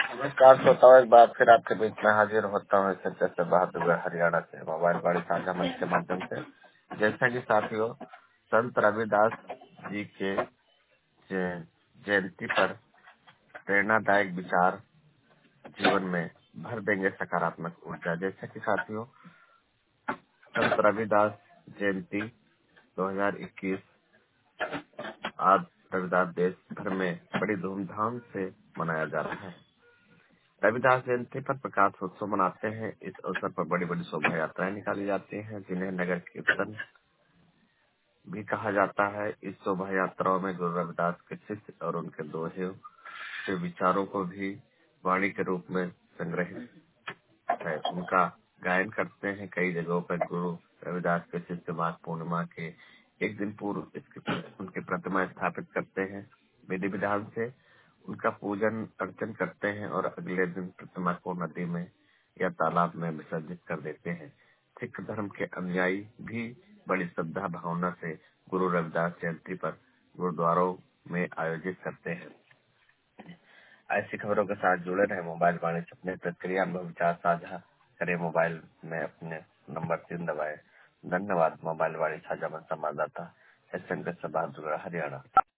नमस्कार श्रोताओं, एक बार फिर आपके बीच में हाजिर होता हूँ सच्चे से बहादुर हरियाणा से मोबाइल बड़ी साझा मंच के माध्यम से। जैसा कि साथियों, संत रविदास जी के जयंती पर प्रेरणादायक विचार जीवन में भर देंगे सकारात्मक ऊर्जा। जैसा कि साथियों, संत रविदास जयंती 2021 आज रविदास देश भर में बड़ी धूमधाम से मनाया जा रहा है। रविदास जयंती पर प्रकाश उत्सव मनाते हैं। इस अवसर पर बड़ी बड़ी शोभा यात्राएं निकाली जाती हैं, जिन्हें नगर कीर्तन भी कहा जाता है। इस शोभा यात्राओं में गुरु रविदास के शिष्य और उनके दोहे के विचारों को भी वाणी के रूप में संग्रहित है, उनका गायन करते हैं। कई जगहों पर गुरु रविदास के शिष्य माघ पूर्णिमा के एक दिन पूर्व उनकी प्रतिमा स्थापित करते हैं, विधि विधान से उनका पूजन अर्चन करते हैं और अगले दिन प्रतिमा को नदी में या तालाब में विसर्जित कर देते हैं। सिख धर्म के अनुयायी भी बड़ी श्रद्धा भावना से गुरु रविदास जयंती पर गुरुद्वारों में आयोजित करते हैं। ऐसी खबरों के साथ जुड़े रहे मोबाइल वाणी से अपने प्रतिक्रिया में विचार साझा करें। मोबाइल में अपने नंबर 3 दबाएं। धन्यवाद। मोबाइल वाणी साझा में संवाददाता एस एम के बहादुर हरियाणा।